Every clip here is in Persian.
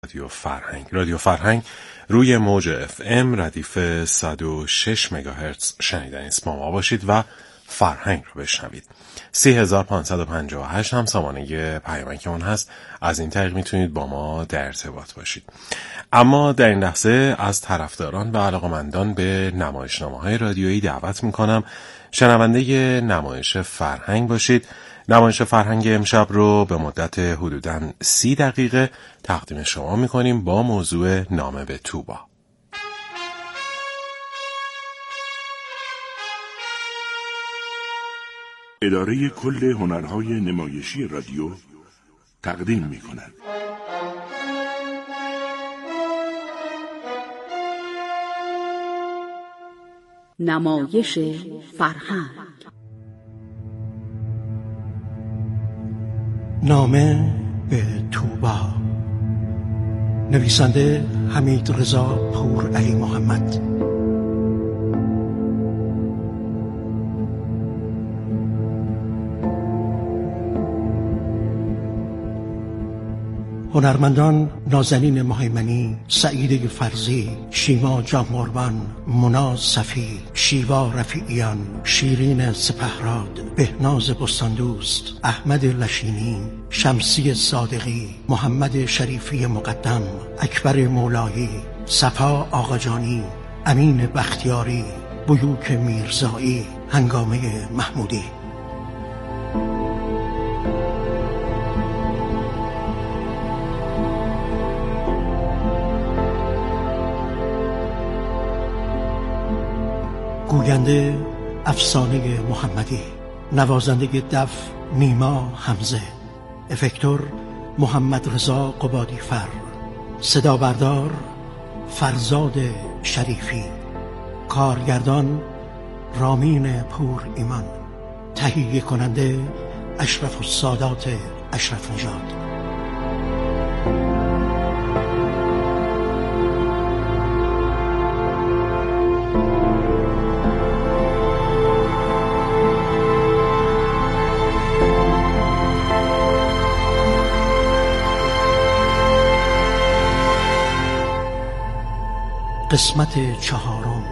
رادیو فرهنگ روی موج FM ردیف 106 مگاهرتز شنیدنی است. با ما باشید و فرهنگ رو بشنوید. 3558 هم سامانه پیامک اون هست. از این طریق میتونید با ما در ارتباط باشید. اما در این لحظه از طرفداران و علاقمندان به نمایشنامه‌های رادیویی دعوت میکنم شنونده نمایش فرهنگ باشید. نمایش فرهنگ امشب رو به مدت حدوداً 30 دقیقه تقدیم شما میکنیم با موضوع نامه به توبا. اداره کل هنرهای نمایشی رادیو تقدیم میکند. نمایش فرهنگ. نامه به توبا. نویسنده حمید رضا پور علی محمد. هنرمندان نازنین مهیمنی، سعید فرزی، شیما جاموربان، مونا صفی، شیوا رفیعیان، شیرین سپهراد، بهناز بستاندوست، احمد لشینی، شمسی صادقی، محمد شریفی مقدم، اکبر مولایی، صفا آقاجانی، امین بختیاری، بیوک میرزایی، هنگامه محمودی. گوینده افسانه محمدی، نوازنده دف نیما حمزه، افکتور محمد رضا قبادی فر، صدا بردار فرزاد شریفی، کارگردان رامین پور ایمان، تهیه کننده اشرف السادات اشرف نژاد. قسمت 4.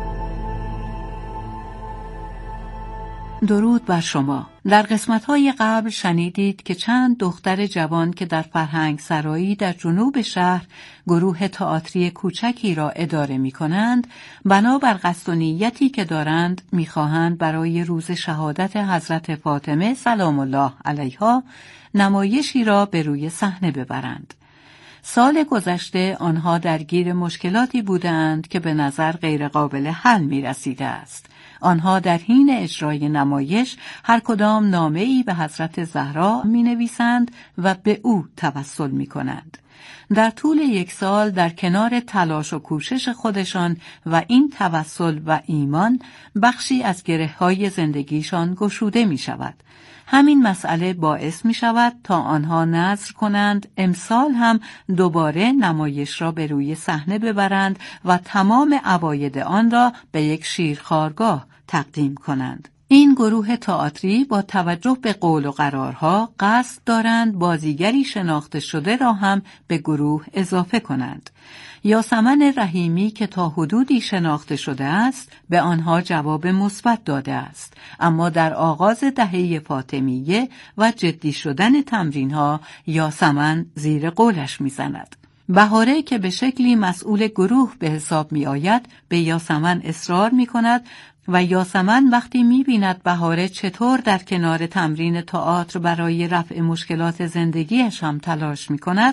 درود بر شما. در قسمت‌های قبل شنیدید که چند دختر جوان که در فرهنگ سرایی در جنوب شهر گروه تئاتری کوچکی را اداره می‌کنند، بنابر قصد و نیتی که دارند می‌خواهند برای روز شهادت حضرت فاطمه سلام الله علیها نمایشی را به روی صحنه ببرند. سال گذشته آنها درگیر مشکلاتی بودند که به نظر غیر قابل حل می رسیده است. آنها در حین اجرای نمایش هر کدام نامه‌ای به حضرت زهرا می نویسند و به او توسل می کنند. در طول 1 سال در کنار تلاش و کوشش خودشان و این توسل و ایمان بخشی از گره‌های زندگیشان گشوده می شود. همین مسئله باعث می شود تا آنها نذر کنند امسال هم دوباره نمایش را به روی صحنه ببرند و تمام عواید آن را به یک شیرخوارگاه تقدیم کنند. این گروه تئاتری با توجه به قول و قرارها قصد دارند بازیگری شناخته شده را هم به گروه اضافه کنند. یاسمن رحیمی که تا حدودی شناخته شده است به آنها جواب مثبت داده است، اما در آغاز دهه فاطمیه و جدی شدن تمرین‌ها یاسمن زیر قولش می‌زند. بهاره که به شکلی مسئول گروه به حساب می‌آید به یاسمن اصرار می‌کند و یاسمن وقتی می‌بیند بهاره چطور در کنار تمرین تئاتر برای رفع مشکلات زندگیش هم تلاش می‌کند،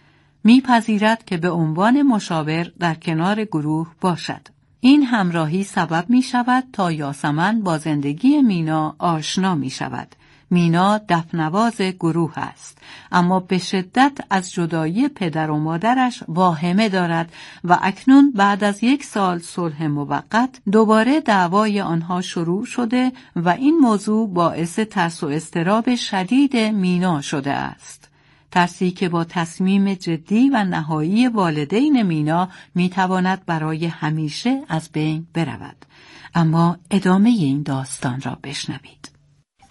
میپذیرد که به عنوان مشاور در کنار گروه باشد. این همراهی سبب می شود تا یاسمن با زندگی مینا آشنا می شود. مینا دفنواز گروه است، اما به شدت از جدایی پدر و مادرش واهمه دارد و اکنون بعد از 1 سال صلح موقت دوباره دعوای آنها شروع شده و این موضوع باعث ترس و اضطراب شدید مینا شده است. ترسی که با تصمیم جدی و نهایی والدین مینا میتواند برای همیشه از بین برود. اما ادامه این داستان را بشنوید.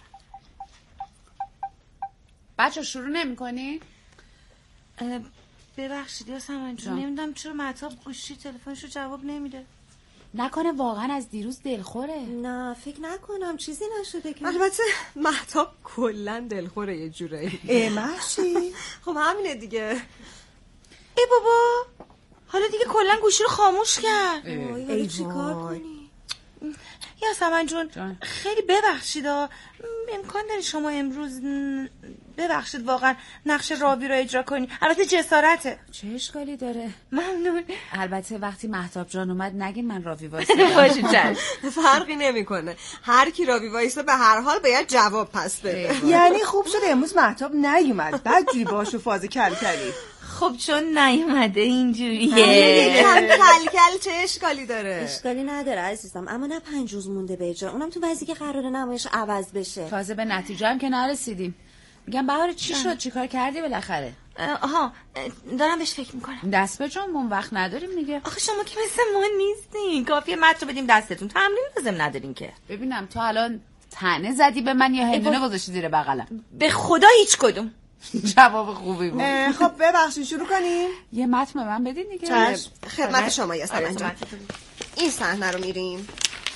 بچه شروع نمی کنی؟ ببخشید یاسمن جون، نمیدونم چرا مهتاب گوشی تلفنشو جواب نمیده. نکنه واقعا از دیروز دلخوره؟ نه فکر نکنم، چیزی نشده که. البته مهتاب کلا دلخوره یه جورایی. محشی خب همینه دیگه. ای بابا حالا دیگه کلا گوشی رو خاموش کرد. ای چیکار کنی؟ یاسمن جون خیلی ببخشید، امکان داره شما امروز ببخشید واقعا نقش راوی رو اجرا کنی؟ البته جسارته. چه اشکالی داره؟ ممنون. البته وقتی مهتاب جان اومد نگین من راوی وایسادم. باشه چشم. فرقی نمیکنه، هر کی راوی وایسه به هر حال باید جواب پس بده. یعنی خوب شده امروز مهتاب نیومد، بعدجوری باهاشو فاز کلکلی. خب چون نیومده اینجوریه. یکم کلکل چه اشکالی داره؟ اشکالی نداره عزیزم، اما نه 5 روز مونده به اجرا، اونم تو وضعی که قراره نمایش عوض بشه. تازه به نتیجه هم که نرسیدیم. میگم بهار چی شد؟ چیکار کردی بالاخره؟ آها دارم بهش فکر میکنم. دست به جنبون، وقت نداریم دیگه. آخه شما که مثل ما نیستین، کافیه متن بدیم دستتون، تمرین لازم ندارین که. ببینم تو الان طعنه زدی به من یا هندونه گذاشتی زیر بغلم؟ به خدا هیچ کدوم. جواب خوبی بود. خب ببخشید شروع کنیم. یه متن به من بدین دیگه. چشم. خدمت شما یاسمن جان. این صحنه رو میریم.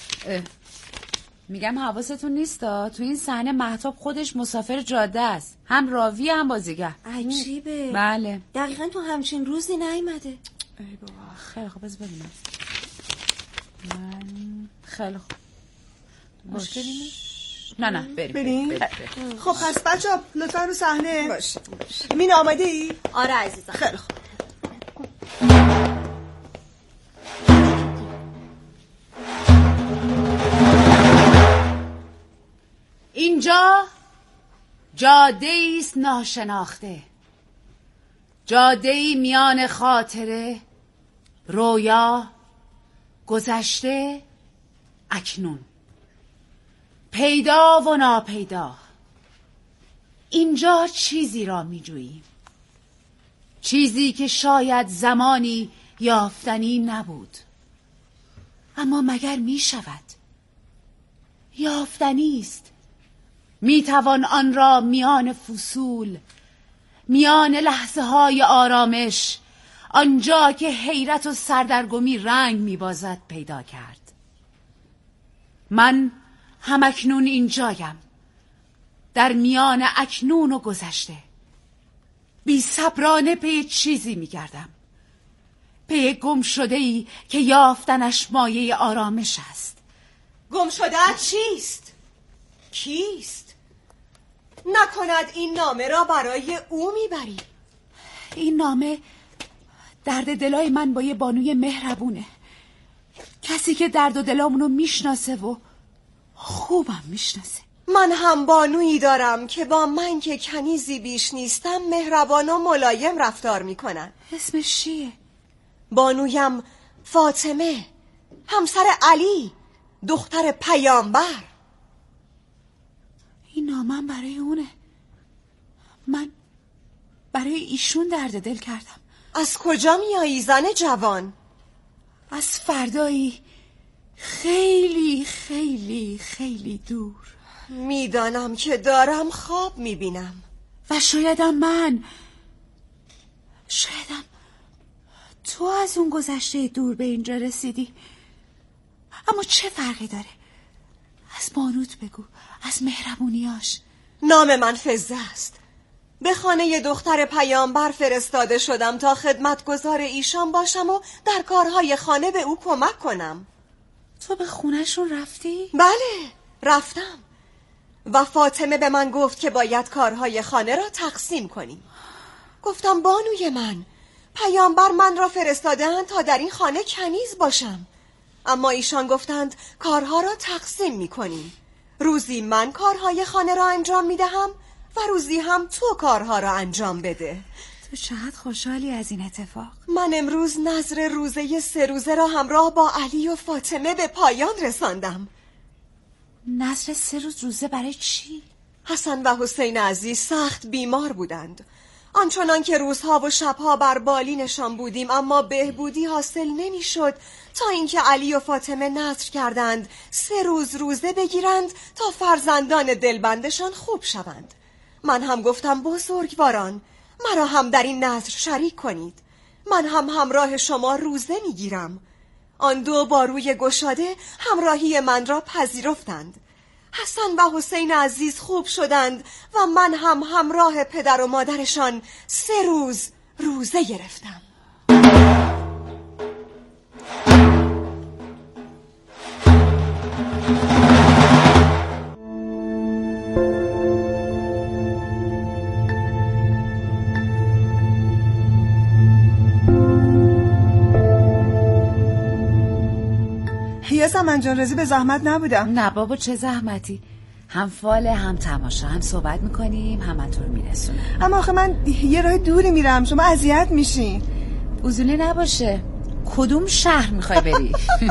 میگم حواستون نیستا، تو این صحنه مهتاب خودش مسافر جاده است، هم راوی هم بازیگر. عجیبه. بله دقیقاً تو همچین روزی نیومده. ای بابا خیلی خوب، بذار ببینم. من خیلی خوب. مشکلی نیست؟ نه بریم. خب پس بچه‌ها لطفا رو صحنه باشه. مین آماده ای؟ آره عزیزم. خیلی خوب. اینجا جاده‌ای است ناشناخته، جاده‌ای میان خاطره، رویا، گذشته، اکنون، پیدا و ناپیدا. اینجا چیزی را می‌جوییم، چیزی که شاید زمانی یافتنی نبود، اما مگر می‌شود؟ یافتنی است. میتوان آن را میان فصول، میان لحظه های آرامش، آنجا که حیرت و سردرگمی رنگ میبازد پیدا کرد. من همکنون اینجایم، در میان اکنون و گذشته، بی صبرانه پی چیزی میگردم، پی گم شده‌ای که یافتنش مایه آرامش است. گم شده چیست؟ کیست؟ نکند این نامه را برای او میبری؟ این نامه درد دلای من با یه بانوی مهربونه، کسی که درد و دلامونو میشناسه و خوبم میشناسه. من هم بانویی دارم که با من که کنیزی بیش نیستم مهربان و ملایم رفتار میکنن. اسمش چیه؟ بانویم فاطمه، همسر علی، دختر پیامبر. این نامم برای اونه. من برای ایشون درد دل کردم. از کجا میایی زن جوان؟ از فردایی خیلی خیلی خیلی دور. میدانم که دارم خواب میبینم. و شایدم تو از اون گذشته دور به اینجا رسیدی. اما چه فرقی داره؟ از بانوت بگو، از مهربونیاش. نام من فزه است. به خانه دختر پیامبر فرستاده شدم تا خدمتگزار ایشان باشم و در کارهای خانه به او کمک کنم. تو به خونهشون رفتی؟ بله رفتم و فاطمه به من گفت که باید کارهای خانه را تقسیم کنیم. گفتم بانوی من، پیامبر من را فرستاده‌اند تا در این خانه کنیز باشم، اما ایشان گفتند کارها را تقسیم می‌کنیم. روزی من کارهای خانه را انجام می‌دهم و روزی هم تو کارها را انجام بده. تو چقدر خوشحالی از این اتفاق. من امروز نذر روزه 3 روزه را همراه با علی و فاطمه به پایان رساندم. نذر 3 روزه برای چی؟ حسن و حسین عزیز سخت بیمار بودند. آنچنان که روزها و شبها بر بالینشان بودیم اما بهبودی حاصل نمی‌شد تا اینکه علی و فاطمه نذر کردند 3 روزه بگیرند تا فرزندان دلبندشان خوب شوند. من هم گفتم بزرگواران، مرا هم در این نذر شریک کنید. من هم همراه شما روزه میگیرم. آن دو با روی گشاده همراهی من را پذیرفتند. حسن و حسین عزیز خوب شدند و من هم همراه پدر و مادرشان 3 روز روزه گرفتم. من جان رضی به زحمت نبودم. نه بابا چه زحمتی، هم فال هم تماشا، هم صحبت میکنیم هم تو رو میرسونم. اما آخه من یه راه دوری میرم، شما اذیت میشین. عزولی نباشه. کدوم شهر میخوای بری؟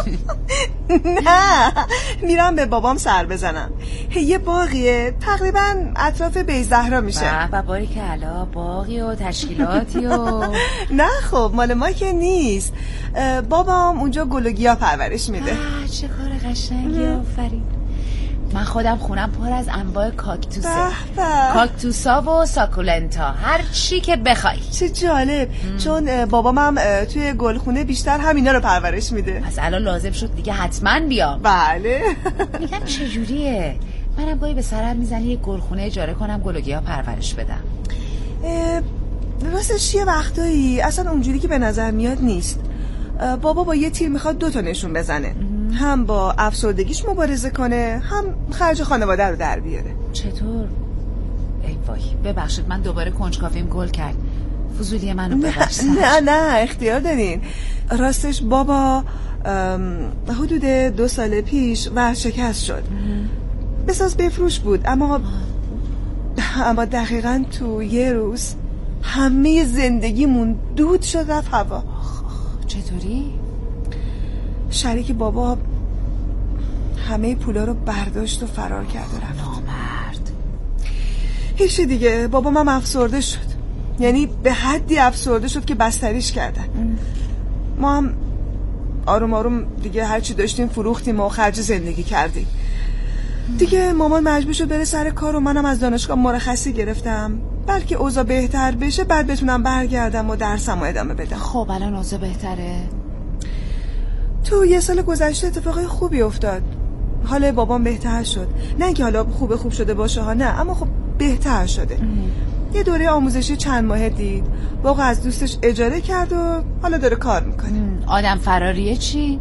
نه میرم به بابام سر بزنم. یه باغیه تقریبا اطراف بیزهرا میشه. و باریکلا باغی و تشکیلاتی و نه خب مال ما که نیست. بابام اونجا گل و گیاه پرورش میده. چه کار قشنگی، آفرین. من خودم خونم پر از انواع کاکتوسه. کاکتوسا و ساکولنتا، هر چی که بخوای. چه جالب. چون بابامم توی گلخونه بیشتر همینا رو پرورش میده. پس الان لازم شد دیگه حتما بیام. بله. میگم چجوریه؟ منم گاهی به سرم میزنی یه گلخونه اجاره کنم گل و گیاه پرورش بدم. راستش یه وقتایی اصلا اونجوری که به نظر میاد نیست. بابا با یه تیر میخواد 2 تا نشون بزنه. هم با افسردگیش مبارزه کنه، هم خرج خانواده رو در بیاره. چطور؟ ای وای ببخشید، من دوباره کنجکاویم گل کرد. فضولی منو ببخشید. نه اختیار دارین. راستش بابا حدود 2 سال پیش ورشکست شد. بساز بفروش بود، اما دقیقاً تو یه روز همه زندگیمون دود شد رفت هوا. چطوری؟ شریک بابا همه پولا رو برداشت و فرار کرد و رفت. نامرد. هیچ دیگه. بابام هم افسرده شد، یعنی به حدی افسرده شد که بستریش کردن. ما هم آروم آروم دیگه هرچی داشتیم فروختیم و خرج زندگی کردیم. دیگه مامان مجبور شد بره سر کار و منم از دانشگاه مرخصی گرفتم، بلکه اوضاع بهتر بشه بعد بتونم برگردم و درسم رو ادامه بدم. خب الان اوضاع بهتره؟ تو 1 سال گذشته اتفاقای خوبی افتاد. حال بابام بهتر شد. نه اینکه حالا خوب شده باشه ها، نه، اما خب بهتر شده. یه دوره آموزشی چند ماه دید، واقعا از دوستش اجاره کرد و حالا داره کار میکنه. آدم فراریه چی؟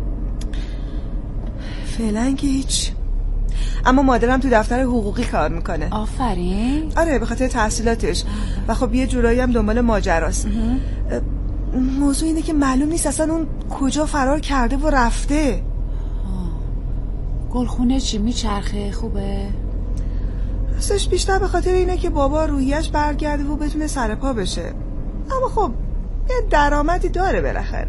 فعلا که هیچ. اما مادرم تو دفتر حقوقی کار میکنه. آفرین. آره به خاطر تحصیلاتش و خب یه جورایی هم دنبال ماجراست. موضوع اینه که معلوم نیست اصلا اون کجا فرار کرده و رفته. گلخونه چی میچرخه؟ خوبه؟ راستش بیشتر به خاطر اینه که بابا روحیش برگرده و بتونه سر پا بشه. اما خب یه درآمدی داره بالاخره.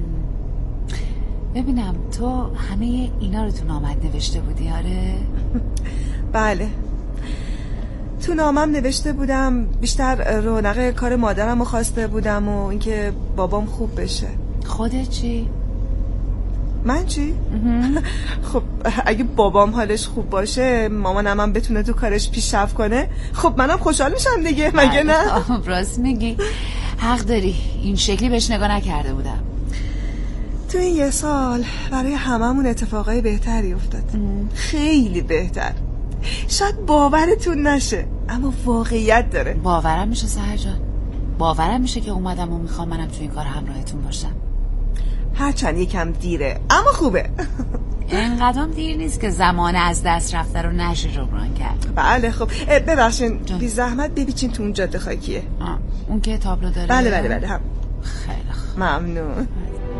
ببینم تو همه اینا رو تو نامت نوشته بودی؟ آره. بله تو نامم نوشته بودم بیشتر رونق کار مادرم رو خواسته بودم و اینکه بابام خوب بشه. خودت چی؟ من چی؟ خب اگه بابام حالش خوب باشه مامانم هم بتونه تو کارش پیشرفت کنه، خب منم خوشحال میشم دیگه، مگه نه؟ راست میگی، حق داری. این شکلی بهش نگاه نکرده بودم. تو این 1 سال برای هممون اتفاقای بهتری افتاد. خیلی بهتر. شاید باورتون نشه اما واقعیت داره. باورم میشه سهر جان، باورم میشه که اومدم و میخوام منم تو این کار همراهتون باشم. هرچند یکم دیره اما خوبه. اینقدرم دیر نیست که زمان از دست رفته رو نشه جبران کرد. بله خب ببخشین بی زحمت ببیچین تو اون جاده خاکیه. اون که تابلو داره؟ بله هم. خیلی خوب. ممنون.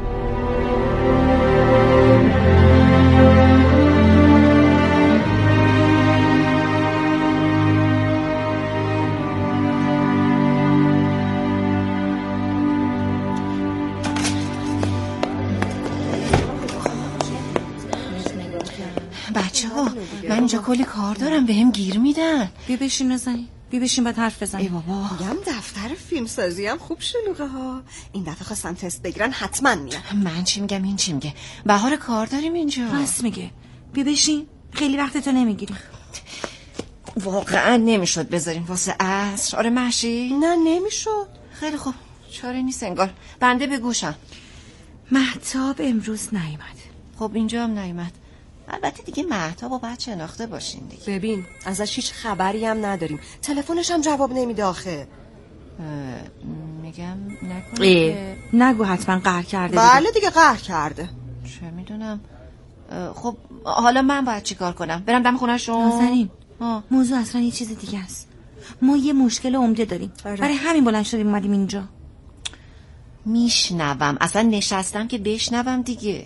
بچه ها من اینجا کلی کار دارم، به هم گیر میدن. بیا بشین نزنی، بیا بشین باید حرف بزنی. ای بابا میگم دفتر فیلمسازی هم خوب شلوغه ها. این دفعه خواستن تست بگیرن حتما میان. من چی میگم این چی میگه؟ بهار کار داریم اینجا. راست میگه. بیا بشین، خیلی وقت تو نمیگیری. واقعا نمیشد بذاریم واسه عصر؟ آره مهشید؟ نه نمیشد. خیلی خوب، چاره نیست انگار. بنده به گوشم. مهتاب امروز نیامد. خب اینجا هم نیامد. البته دیگه مهتاب و باید شناخته باشین دیگه. ببین ازش هیچ خبری هم نداریم، تلفنش هم جواب نمیده آخه. میگم نکنه نگو حتما قهر کرده. بله دیگه قهر کرده. چه میدونم. خب حالا من باید چی کار کنم؟ برم دم خونه‌شون؟ نازنین موضوع اصلا یه چیز دیگه است. ما یه مشکل عمده داریم. برای همین بلند شدیم اومدیم اینجا. میشنوم، اصلا نشستم که بشنوم دیگه.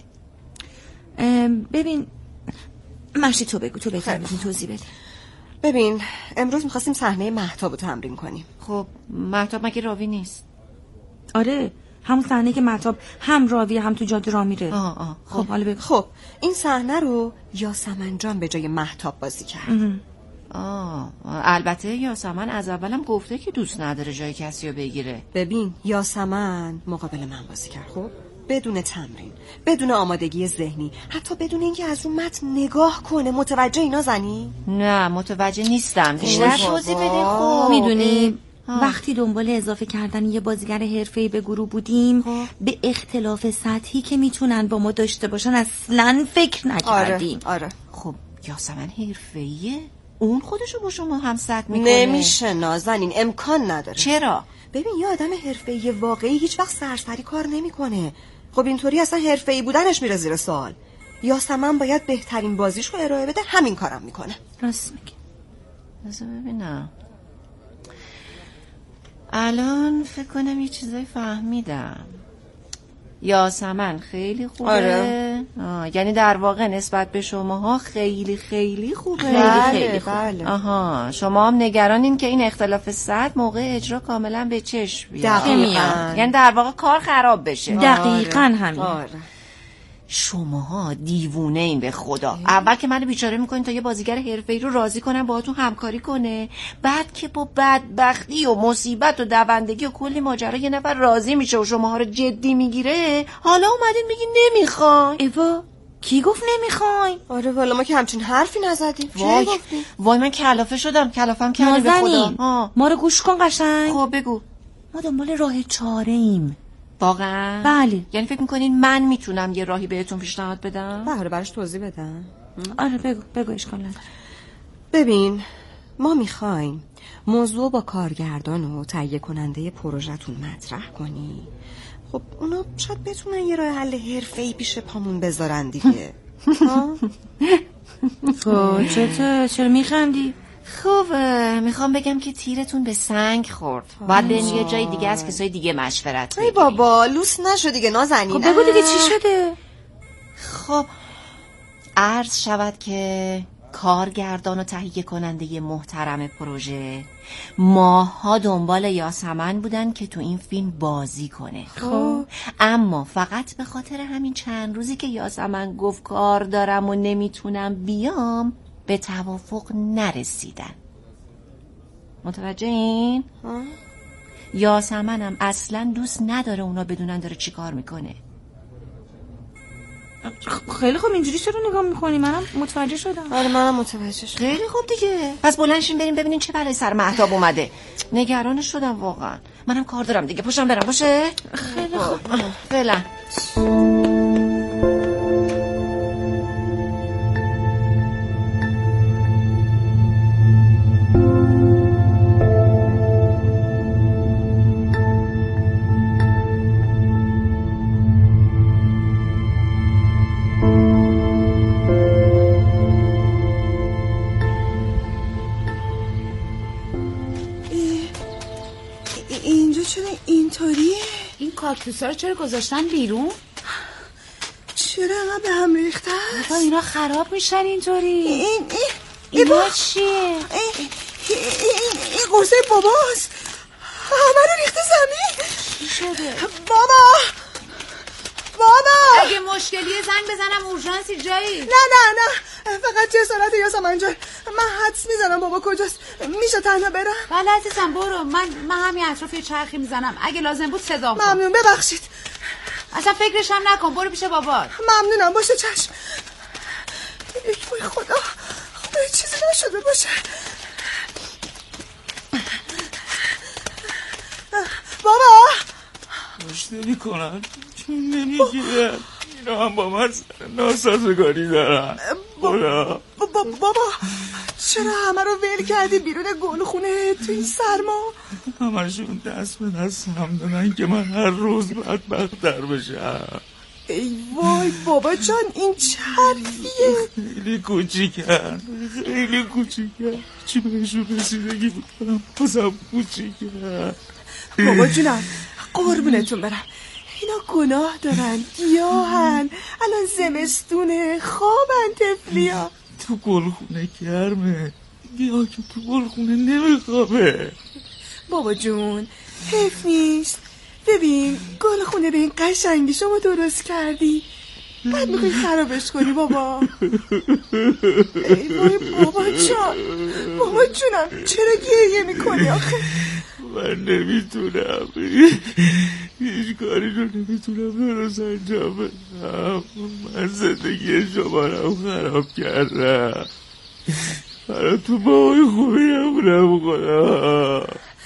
ببین مشتی تو بگو، تو بهتر میتونی توضیح بدی. ببین امروز میخواستیم صحنه مهتاب رو تمرین کنیم. خب مهتاب مگه راوی نیست؟ آره همون صحنه که مهتاب هم راوی هم تو جاده راه میره. خب حالا بگو. خب این صحنه رو یاسمن جان به جای مهتاب بازی کرد. البته یاسمن از اولم گفته که دوست نداره جای کسی رو بگیره. ببین یاسمن مقابل من بازی کرد، خب بدون تمرین، بدون آمادگی ذهنی، حتی بدون اینکه از اون متن نگاه کنه. متوجه اینا زنی؟ نه متوجه نیستم. بیشتر توضیح بده. خب میدونی وقتی دنبال اضافه کردن یه بازیگر حرفه‌ای به گروه بودیم به اختلاف سطحی که میتونن با ما داشته باشن اصلاً فکر نکردیم. آره. خب یاسمن حرفه‌ایه؟ اون خودشو با شما هم سطح میکنه؟ نمیشه نازنین، امکان نداره. چرا؟ ببین یه آدم حرفه‌ای واقعی هیچ وقت سرسری کار نمیکنه. خب اینطوری اصلا حرفه‌ای بودنش میره زیر سوال. یاسمن باید بهترین بازیشو ارائه بده، همین کارم میکنه. راست میگی. بذار ببینم. الان فکر کنم یه چیزایی فهمیدم. یاسمن خیلی خوبه. آره. یعنی در واقع نسبت به شماها خیلی خیلی خوبه. خیلی خوبه. بله. آها شما هم نگرانین که این اختلاف سطح موقع اجرا کاملا به چشم بیاد. دقیقاً. یعنی در واقع کار خراب بشه. دقیقاً همین. آره. شماها دیوونه این به خدا. اول که منو بیچاره میکنین تا یه بازیگر حرفه‌ای رو راضی کنم باهاتون همکاری کنه، بعد که با بدبختی و مصیبت و دوندگی و کلی ماجرا یه نفر راضی میشه و شماها رو جدی میگیره، حالا اومدین میگین نمیخوای. ایوا کی گفت نمیخوای؟ آره والا ما که همچین حرفی نزدیم. وای من کلافه شدم. کلافم کردی به خدا. ما رو گوش کن قشنگ. خب بگو. ما دنبال راه چاره ایم. واقعا؟ بله. یعنی فکر میکنین من میتونم یه راهی بهتون پیشنهاد بدم؟ بله براش توضیح بدم. آره بگو اشکال نداره. ببین ما میخوایم موضوع با کارگردان و تهیه کننده پروژه‌تون مطرح کنی. خب اونا شاید بتونن یه راه حل حرفه‌ای پیش پامون بذارن دیگه. چرا میخندی؟ خب میخوام بگم که تیرتون به سنگ خورد. باید برین یه جای دیگه از کسای دیگه مشورت بگیرین. ای بابا لوس نشو دیگه نازنین. خب بگو دیگه چی شده؟ خب عرض شود که کارگردان و تهیه کننده محترم پروژه ماها دنبال یاسمن بودن که تو این فیلم بازی کنه. خب اما فقط به خاطر همین چند روزی که یاسمن گفت کار دارم و نمیتونم بیام به توافق نرسیدن. متوجه این؟ یاسمنم اصلا دوست نداره اونا بدونن داره چی کار میکنه. خیلی خوب اینجوری چرا نگاه میکنی؟ منم متوجه شدم. آره منم متوجه شدم. خیلی خوب دیگه. پس بلندشین بریم ببینین چه بلایی سر مهتاب اومده. نگرانش شدم واقعا. منم کار دارم دیگه. پاشم برم باشه؟ خیلی خوب. فعلا. اینجا چرا اینطوریه؟ این کاکتوسا رو چرا گذاشتن بیرون؟ چرا انقدر به هم ریخته است؟ اینا خراب میشن اینطوری. اینا چیه؟ این قرصه باباست. همه رو ریخته زمین. چی شده؟ بابا اگه مشکلیه زنگ بزنم اورژانسی جایی. نه فقط جسارت یاسمن جان. من حدس میزنم بابا کجاست. میشه تنها برم؟ بله عزیزم برو. من همین اطراف یه چرخی میزنم. اگه لازم بود صدا کن. ممنون ببخشید. اصلا فکرش هم نکن. برو پیش بابات. ممنونم باشه چشم. ای وای خدا چیزی نشده باشه. گوش نمی‌کنن، چون نمیگیرن. اینا هم با من ناسازگاری دارن. بابا چرا همه رو ول کردی بیرون گلخونه تو این سرما؟ همشون دست به دست هم دارن که من هر روز بدبخت‌تر بشم. ای وای بابا جان، این چه حرفیه؟ خیلی کوچیکن، خیلی کوچیکن. چی بهشون رسیدگی بکنم بازم کوچیکن. بابا جونم قربونتون برم، اینا گناه دارن، گیاهن، الان زمستونه، خوابن تفلیا. تو گلخونه گرمه، گیاه که تو گلخونه نمیخوابه. بابا جون حیف نیست، ببین گلخونه به این قشنگی شما درست کردی، بعد میخوای خرابش کنی بابا. ای وای بابا جان، بابا جونم چرا گریه میکنی آخه؟ من نمیتونم، هیچ کاری رو نمیتونم درست انجام بدم. من زندگی شما رو خراب کردم. برای تو بابای خوبی نبودم خدا.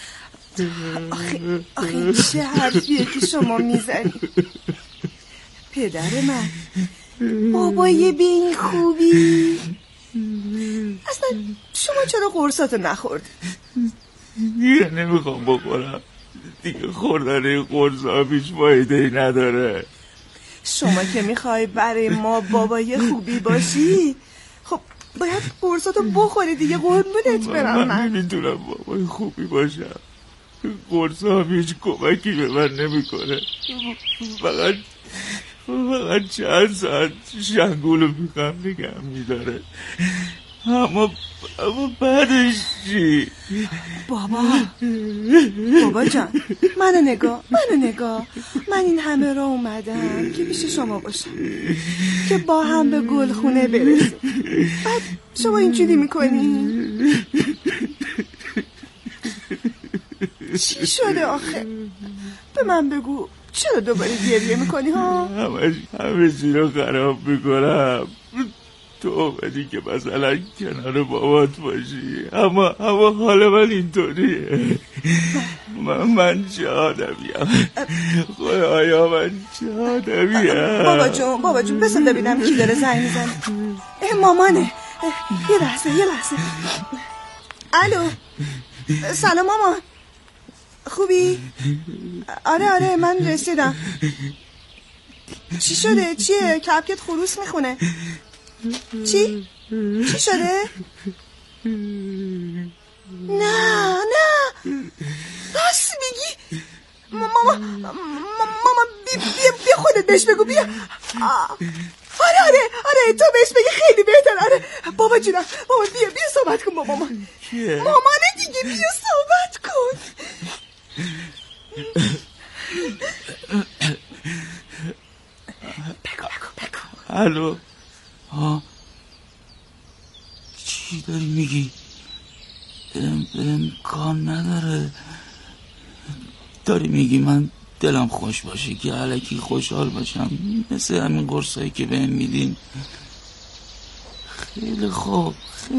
آخه چه حرفیه که شما میزنی؟ پدر من بابای به این خوبی؟ اصلا شما چرا قرصاتو نخوردی؟ دیگه نمیخوام بخورم، دیگه خوردن قرصا پیش فایده‌ای نداره. شما که میخوای برای ما بابای خوبی باشی، خب باید قرصاتو بخوری دیگه، قربونت برم. من نمیتونم بابای خوبی باشم، قرصا هیچ کمکی به من نمیکنه. فقط چند ساعت شنگولو میخوام نگم میداره. اما بعدش چی؟ بابا جان منو نگاه، من این همه را اومدم که پیش شما باشم، که با هم به گلخونه برسیم، بعد شما اینجوری میکنی؟ چی شده آخه؟ به من بگو چرا دوباره گریه میکنی ها؟ همه چی رو خراب میکنم. تو اومدی که مثلا کنار بابات باشی، اما حال من اینطوریه. من چه آدمیم؟ خدایا من چه آدمیم؟ بابا جون بسن ببینم کی داره زنگ میزنه. مامانه. یه لحظه. الو، سلام مامان، خوبی؟ آره من رسیدم. چی شده؟ چیه؟ کپکت خروس میخونه. چی شده؟ نه راست میگی؟ ماما بیا خودت بهش بگو، بیا. آره تو بهش بگی خیلی بهتر. آره بابا جونم، بابا بیا صحبت کن با مامان. مامانه دیگه، بیا صحبت کن. بگو. الو، چی داری میگی؟ امکان نداره. داری میگی من دلم خوش باشه که الکی خوشحال باشم مثل همین قرصایی که بهم میدین؟ خیلی خوب.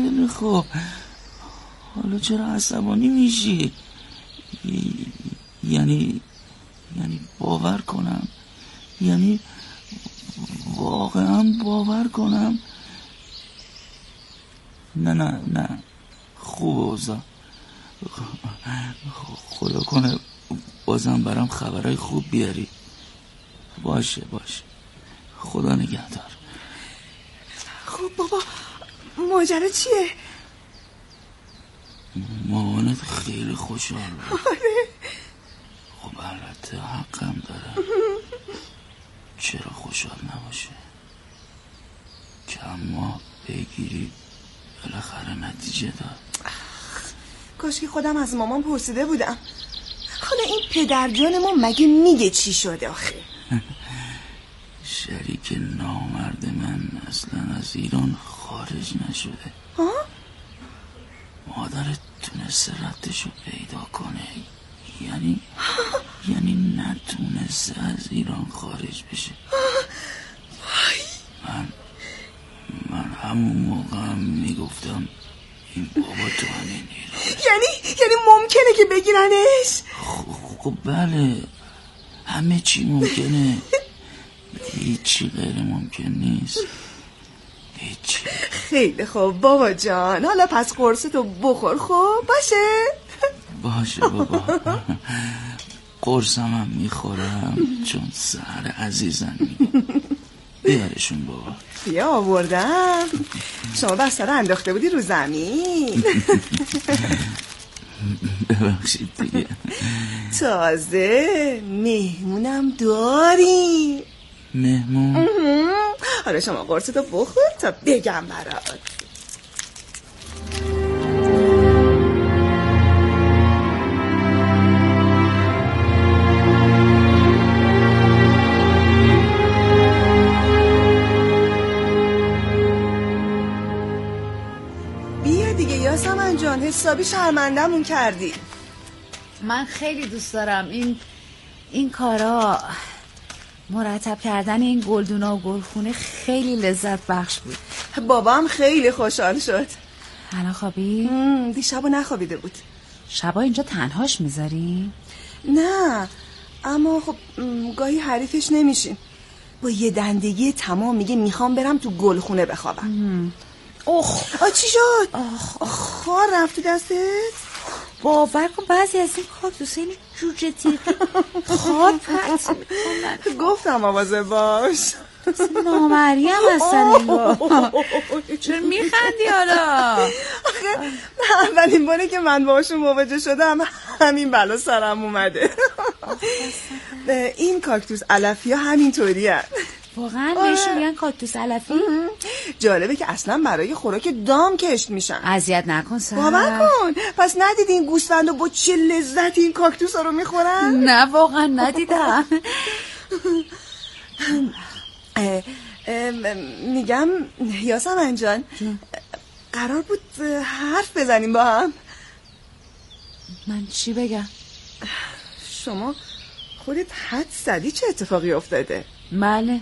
حالا چرا عصبانی میشی؟ یعنی باور کنم، یعنی واقعا باور کنم؟ نه خوب اوضاع. خدا کنه بازم برام خبرهای خوب بیاری. باشه خدا نگهدار. خب بابا ماجرا چیه؟ مامانت خیلی خوشحال بود. آره. خب البته حقم داره، چرا خوشحال نباشه؟ چند ماه بگیری بالاخره نتیجه داد. کاش که خودم از مامان پرسیده بودم. حالا این پدرجان ما مگه میگه چی شده آخه؟ شریک نامرد من اصلا از ایران خارج نشده. مادرت تونسته ردشو پیدا کنه، یعنی نتونسته از ایران خارج بشه. من همون موقع هم میگفتم این بابا تو همین ایران. یعنی ممکنه که بگیرنش؟ خب بله، همه چی ممکنه، هیچی غیر ممکن نیست. هیچی. خیلی خوب بابا جان، حالا پس قرصتو بخور. خب باشه بابا. قرصم هم میخورم چون سهر عزیزم. بیارشون بابا. بیا آوردم. شما بستر انداخته بودی رو زمین. ببخشید دیگه. تازه مهمونم داری. مهمون؟ حالا شما قرصتو بخور تا بگم برات. بیا دیگه یاسمن جان، حسابی شرمندمون کردی. من خیلی دوست دارم این کارا. مرتب کردن این گلدونا و گلخونه خیلی لذت بخش بود. بابام خیلی خوشحال شد. الان خوابی؟ دیشبو نخوابیده بود. شبا اینجا تنهاش میذاری؟ نه، اما خب گاهی حریفش نمیشیم. با یه دندگی تمام میگه میخوام برم تو گلخونه بخوابم. چی شد؟ خار رفت تو دستت؟ باور کن بعضی از این کاکتوس این جوجه تیغی خار پرت میکنن. گفتم آوازه باش. نامریم هستن چرا میخندی حالا؟ اولین باره که من باشون مواجه شدم همین بلا سرم اومده. این کاکتوس علفی ها همینطوری هست. واقعا بهشون میگن کاکتوس علفی؟ جالبه که اصلا برای خوراک دام کشت میشن. اذیت نکن سر. باور کن. پس ندیدی این گوسفندو با چه لذتی این کاکتوس ها رو میخورن؟ نه واقعا ندیدم. میگم یاسمن جان، قرار بود حرف بزنیم با هم. من چی بگم؟ شما خودت حد زدی چه اتفاقی افتاده؟ بله.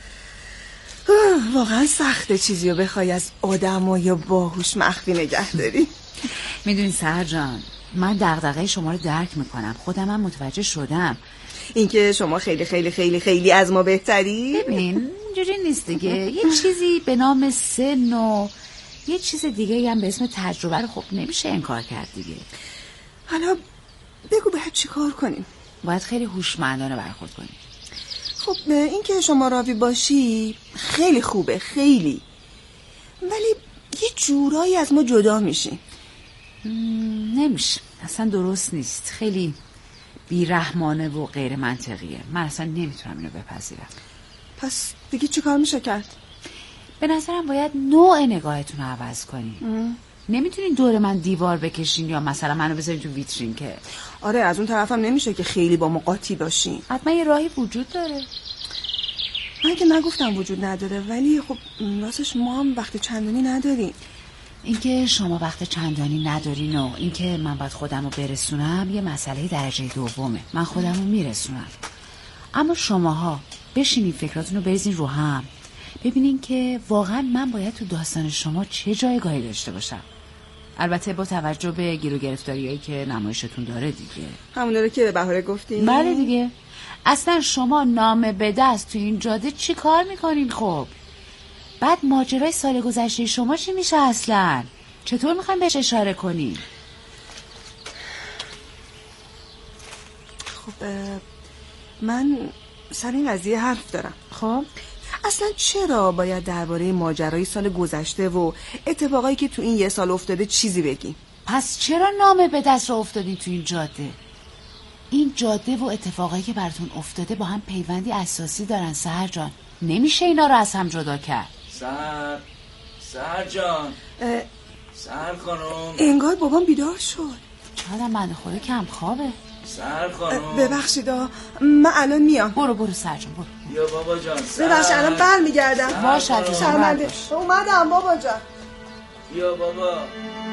واقعا سخته چیزی رو بخوای از آدمای باهوش مخفی نگه داری. میدونی سهر جان، من دغدغه شما رو درک میکنم. خودم هم متوجه شدم اینکه شما خیلی خیلی خیلی خیلی از ما بهتری. ببین اینجوری نیست دیگه. یه چیزی به نام سن و یه چیز دیگه هم به اسم تجربه رو خب نمیشه انکار کرد دیگه. حالا بگو باید چی کار کنیم؟ باید خیلی هوشمندانه برخورد کنیم. خب این که شما راوی باشی خیلی خوبه، خیلی، ولی یه جورایی از ما جدا میشی. نمیشه، اصلا درست نیست. خیلی بیرحمانه و غیر منطقیه. من اصلا نمیتونم اینو بپذیرم. پس دیگه چی کار میشه کرد؟ به نظرم باید نوع نگاهتون رو عوض کنی. نمیتونین دور من دیوار بکشین یا مثلا منو بذارین تو ویترین که. آره از اون طرفم نمیشه که خیلی با ما قاطی باشین. حتما یه راهی وجود داره. من که نگفتم وجود نداره، ولی خب راستش ما هم وقت چندانی نداریم. اینکه شما وقت چندانی ندارین و اینکه من باید خودم رو برسونم یه مسئله درجه دومه. من خودم رو میرسونم، اما شماها بشینین فکراتون رو بریزین رو هم، ببینین که واقعا من باید تو داستان شما چه جایگاهی داشته باشم. البته با توجه به گیر و گرفتاریایی که نمایشتون داره دیگه. هموناره که به بهاره گفتین؟ بله دیگه. اصلا شما نامه به دست تو این جاده چی کار میکنین؟ خب بعد ماجرای سال گذشته شما چی میشه اصلا؟ چطور میخواین بهش اشاره کنین؟ خب من سر این قضیه حرف دارم. خب اصلا چرا باید درباره ماجرای سال گذشته و اتفاقایی که تو این یه سال افتاده چیزی بگیم؟ پس چرا نامه به دست رو افتادین تو این جاده؟ این جاده و اتفاقایی که براتون افتاده با هم پیوندی اساسی دارن سهر جان. نمیشه اینا رو از هم جدا کرد. سهر جان، سهر خانم، انگار بابام بیدار شد. چرا من خود کم خوابه؟ سهر خانم ببخشید من الان میام. برو سهر جان برو. بیا بابا جان. ببخشید الان برمیگردم. باشه شرمنده. اومدم بابا جان. بیا بابا.